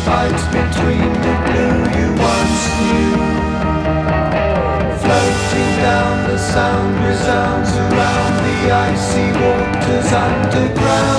fights between the blue you once knew. Floating down, the sound resounds around the icy waters underground.